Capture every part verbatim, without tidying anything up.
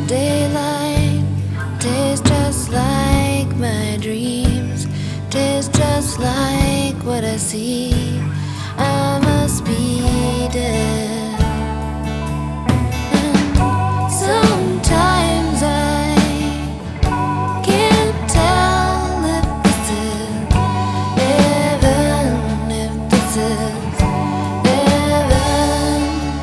Daylight tastes just like my dreams, tastes just like what I see. I must be dead. And sometimes I can't tell if this is heaven, if this is heaven.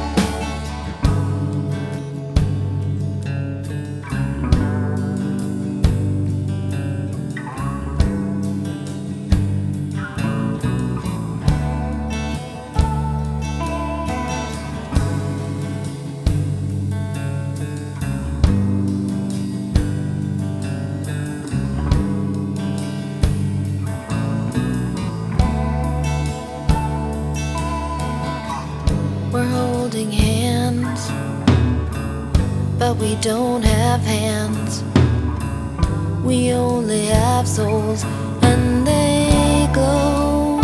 We're holding hands, but we don't have hands. We only have souls, and they glow.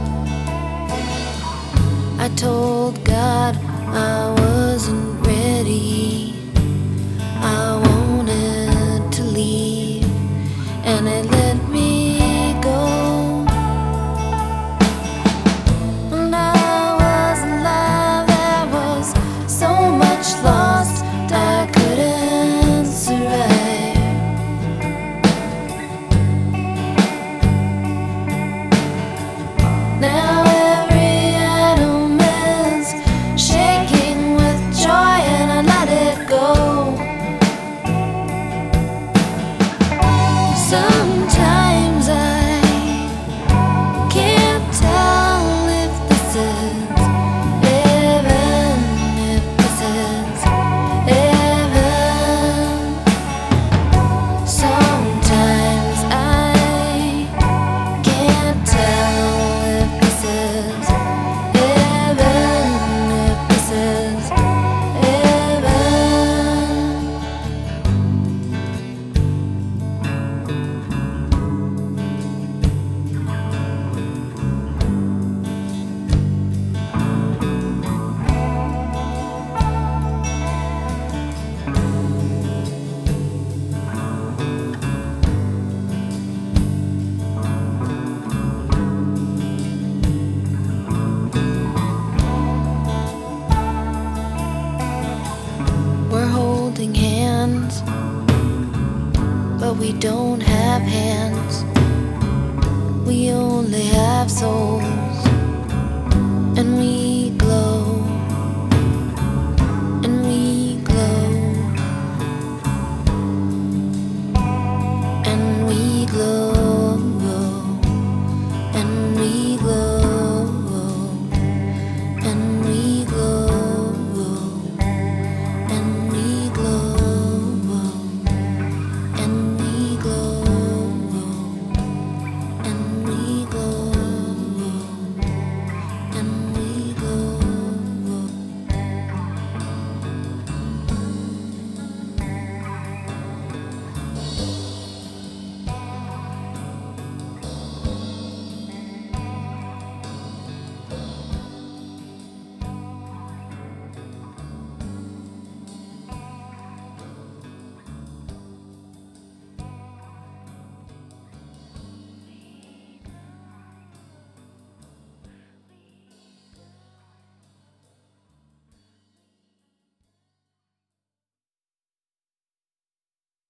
I told God I wasn't ready. I wanted to leave, and it let me go. And I was alive, there was so much lost, I couldn't survive. Now every atom is shaking with joy, and I let it go. Sometimes I can't tell if this is heaven, if this is heaven. Sometimes I can't tell if this is heaven, if this is heaven. We're holding hands, but we don't have hands. We only have souls, and we